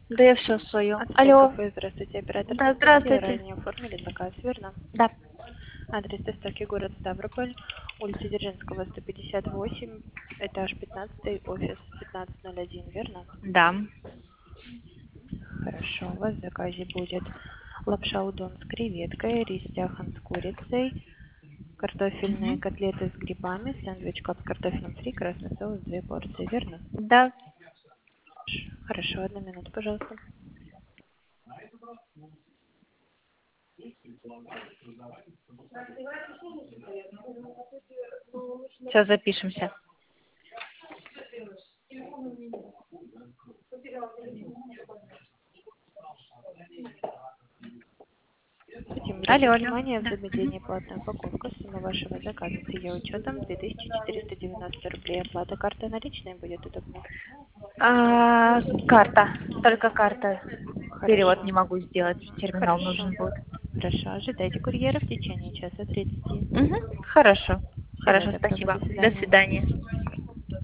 Да я все свое. Ацтек Алло. кафе, здравствуйте, оператор Да, связи. здравствуйте. Ранее оформили заказ, верно? Да. Адрес доставки город Ставрополь, улица Дзержинского, 158, этаж 15, офис 1501, верно? Да. Хорошо, у вас в заказе будет лапша удон с креветкой, рис тяхан с курицей, картофельные Мгм. котлеты с грибами, сэндвич с картофелем фри, красный соус, 2 порции, верно? Да. Хорошо, 1 минуту, пожалуйста. Все, запишемся. Хотим Алло, обратить алло. внимание, в Да. заведении платная упаковка, сумма вашего заказа с ее учетом 2490 рублей. Оплата картой наличной будет удобно. Карта. Только карта. Перевод Хорошо. не могу сделать. Терминал Хорошо. нужен будет. Хорошо. Ожидайте курьера в течение часа 30. Угу. Хорошо. Всего Хорошо, доброго. спасибо. До До свидания. свидания.